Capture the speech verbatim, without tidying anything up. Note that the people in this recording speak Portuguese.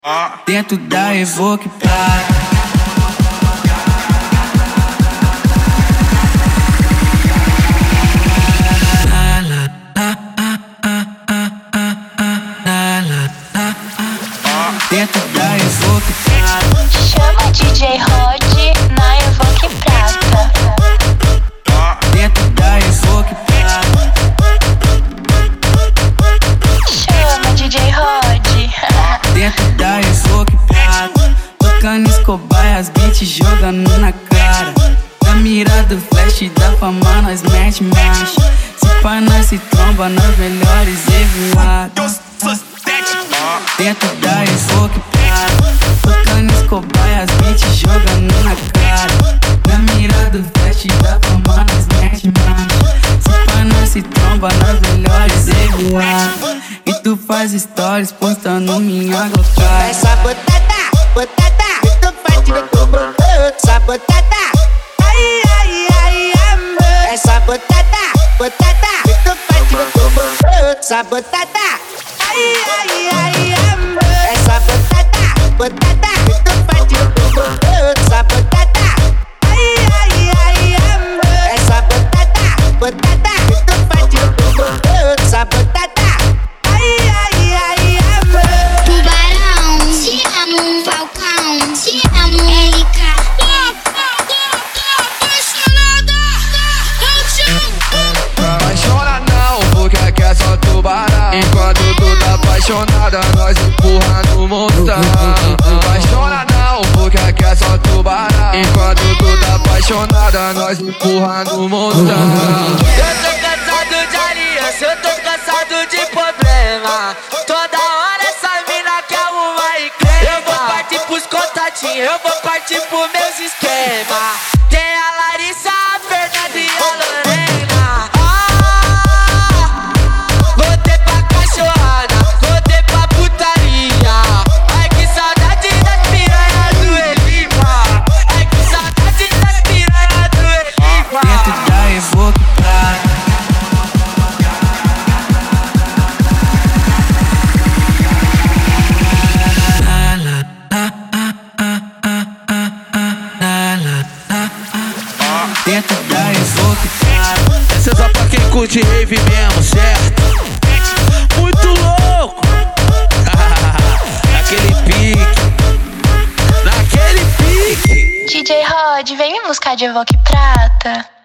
Dentro da Evoque Prata. Dentro da Evoque Prata. Chama D J Rod na Evoque Prata. Dentro da Evoque Prata. Chama D J Rod. Dentro da Evoque Prata. Tocando Escobar, as beats jogando na cara. Na mira do flash da fama nós mete marcha. Se pá nós se tromba nas melhores evoadas. Dentro da Evoque Prata. Tocando Escobar, as beats jogando na cara. Na mira do flash da fama nós mete marcha. Se pá nós se tromba nas melhores evoadas. E tu faz stories postando minha glocada. Essa botada, botada, tu faz de tubo. Essa botada, ai, ai, ai, amor. Essa botada, botada, tu faz de tubo. Essa botada, ai, ai, ai, amor. Essa botada, botada, tu faz de tubo. Essa botada, ai, ai, ai, amor. Essa botada, botada, tu faz de tubo. Essa botada. Te amo, Falcão, te amo, L K. Apaixona não, porque aqui é só tubarão. Enquanto tu tá apaixonada, nós empurra no montão. Apaixona não, porque aqui é só tubarão. Enquanto tu tá apaixonada, nós empurra no montão. Eu tô cansado de aliança, eu tô cansado de problema. Toda hora essa mina quer uma encrenca. Eu vou partir pros contatinhos, eu vou partir pros meus esquemas. Tem a Larissa, a Fernanda e a Lorena. Ah, voltei pra cachorrada, voltei pra putaria. Ai que saudade das piranhas do Elipa. Ai que saudade das piranhas do Elipa. Dentro da Evoque Prata. Dentro da Evoque Prata. Essa é só pra quem curte rave mesmo, certo? Muito louco! Naquele pique, naquele pique. D J Rod, vem me buscar de Evoque Prata.